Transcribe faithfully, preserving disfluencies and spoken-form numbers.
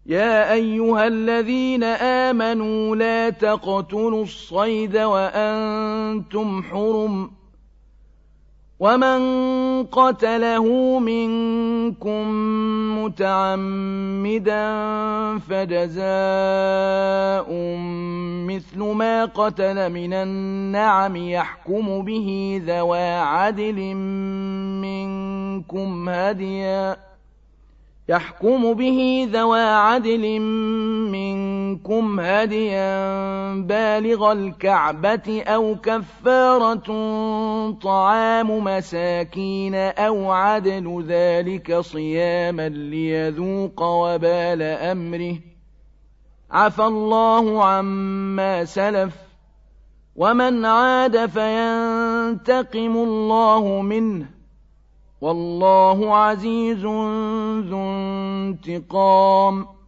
يا أيها الذين آمنوا لا تقتلوا الصيد وأنتم حرم ومن قتله منكم متعمدا فجزاء مثل ما قتل من النعم يحكم به ذوى عدل منكم هديا يحكم به ذوى عدل منكم هديا بالغ الكعبة أو كفارة طعام مساكين أو عدل ذلك صياما ليذوق وبال أمره عفى الله عما سلف ومن عاد فينتقم الله منه والله عزيز ذو انتقام